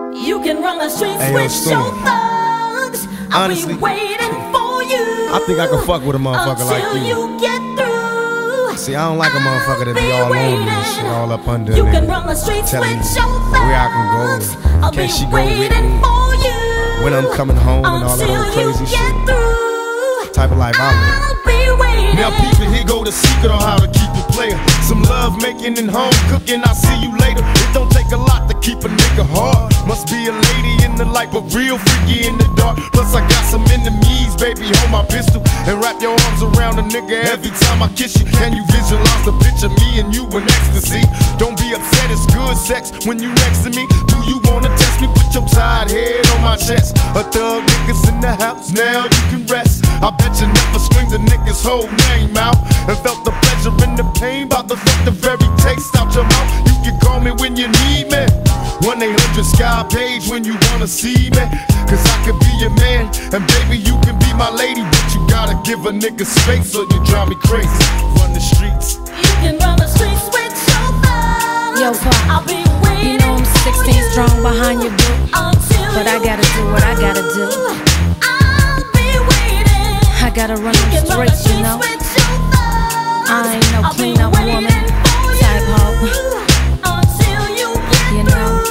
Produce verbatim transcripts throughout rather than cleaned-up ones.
You can run the streets Ayo, with Storm. your thugs. Honestly, I'll be waiting for you. I think I can fuck with a motherfucker like until you. you get through. See, I don't like a motherfucker that be all over me and shit, all up under You me. can run the streets Telling with me your thugs. where I can go. I'll Can be she go with waiting me? for you. When I'm coming home and all that until old crazy you shit. get through. Type of life I live. I'll be waiting. Now people, here go the secret on how to keep a player. Some love making and home cooking, I'll see you later. It don't take a lot to keep a nigga hard. Must be a lady in the light, but real freaky in the dark. Plus I got some enemies, baby, hold my pistol and wrap your arms around a nigga every time I kiss you. Can you visualize the picture, me and you in ecstasy? Don't be upset, it's good sex when you next to me. Do you wanna test me? Put your tired head on my chest. A thug niggas in the house, now you can rest. I bet you never screamed a nigga's whole name out and felt the pleasure and the pain, about to fuck the very taste out your mouth. You can call me when you need me, one eight hundred Sky Page when you wanna see me. Cause I could be your man, and baby you can be my lady, but you gotta give a nigga space or you drive me crazy. Run the streets. You can run the streets with your thugs. Yo, I'll Pop, be waiting. you know I'm sixteen for strong behind your boo, until but I gotta do what I gotta do. I'll be waiting. I gotta run them streets, you know. I ain't no clean up woman type hoe, you know.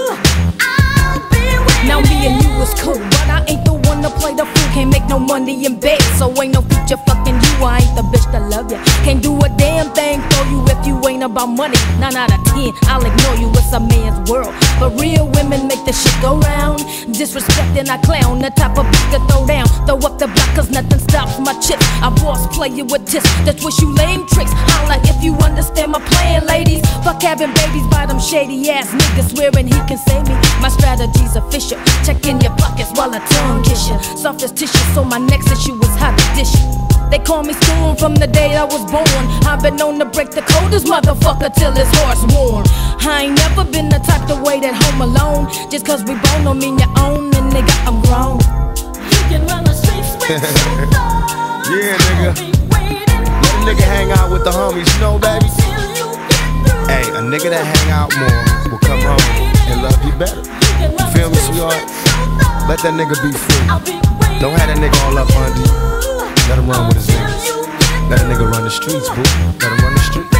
Now me and you is cool, but I ain't the one to play the fool. Can't make no money in bed, so ain't no future fucking you. I ain't the bitch that love ya. Can't do a damn thing for you if you ain't about money. Nine out of ten, I'll ignore you, it's a man's world. But real women make the shit go round. Disrespecting I clown, the type of bitch to throw down. Throw up the block cause nothing stops my chips. I boss player with this, that wish you lame tricks. Holla if you understand my plan, ladies. Fuck having babies by them shady ass niggas swearing he can save me. My strategy's official. Check in your pockets while I tongue kiss you. Soft as tissue, so my next issue was hot dish. They call me Storm from the day I was born. I've been known to break the coldest motherfucker till his heart's warm. I ain't never been the type to wait at home alone. Just cause we both don't mean you own, and nigga, I'm grown. You can run the streets with your thugs. Yeah, nigga. I'll be waiting Let a nigga hang out with the homies, you know, baby. until you get through. Hey, a nigga that hang out more will come home and love you better. You You feel me, sweetheart? Let that nigga be free. I'll be waiting. Don't have that nigga all up under you. Let him run with his niggas. Let a nigga run the streets, boo. Let him run the streets.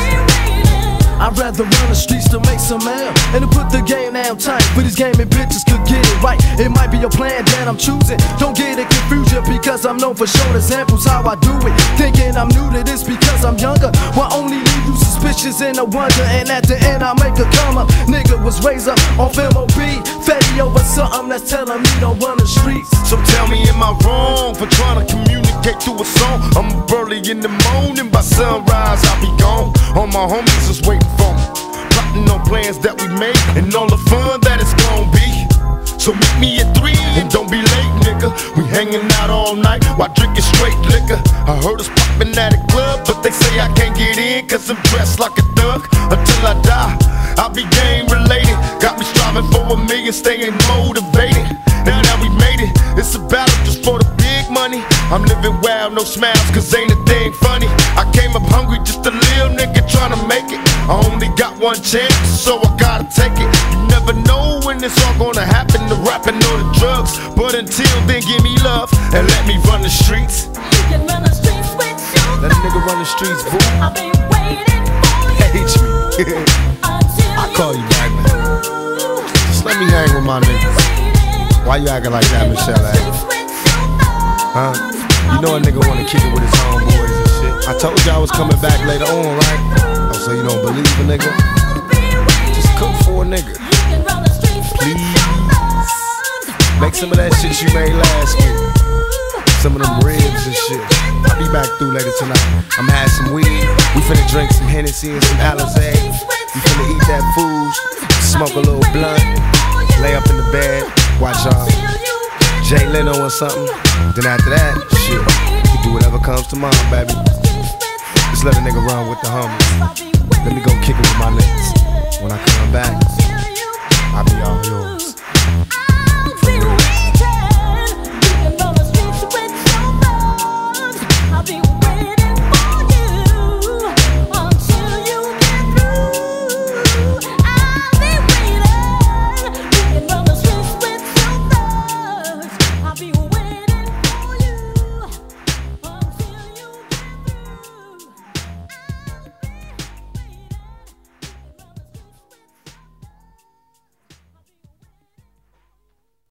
I'd rather run the streets to make some mail and to put the game down tight. For these gaming bitches could get it right. It might be your plan that I'm choosing. Don't get it confused because I'm known for showing examples how I do it. Thinking I'm new to this because I'm younger. Will only leave you suspicious and a wonder. And at the end I make a come up. Nigga was raised up off M O B. Fetty over something that's telling me don't run the streets. So tell me, am I wrong for trying to communicate through a song? I'm up early in the morning, by sunrise I'll be gone. All my homies is waiting for me, plotting on plans that we made and all the fun that it's gon' be. So meet me at three and don't be late, nigga. We hanging out all night while drinking straight liquor. I heard us popping at a club, but they say I can't get in cause I'm dressed like a thug. Until I die, I'll be game related. Got me striving for a million, staying motivated. Now that we made it, it's a battle just for the big money. I'm living wild, no smiles, cause ain't a thing funny. I came up hungry, just a little nigga trying to make it. I only got one chance, so I gotta take it. You never know when it's all gonna happen, the rapping or the drugs. But until then, give me love and let me run the streets. You can run the streets with your Let a nigga run the streets, boo. I'll be waiting for you. H me. until I'll call you get back, man. through. Just let me hang with my niggas. Why you acting like that, Michelle? Eh? Huh? You know a nigga wanna kick it with his homeboys and shit. I told you I was coming back later on, right? Oh, so you don't believe a nigga? Just cook for a nigga. Please. Make some of that shit you made last week. Some of them ribs and shit. I'll be back through later tonight. I'ma have some weed. We finna drink some Hennessy and some Alizé. We finna eat that food. Smoke a little blunt. Lay up in the bed. Watch y'all Jay Leno or something. Then after that, shit, you do whatever comes to mind, baby. Just let a nigga run with the homies. Let me go kick it with my niggas. When I come back, I'll be all yours.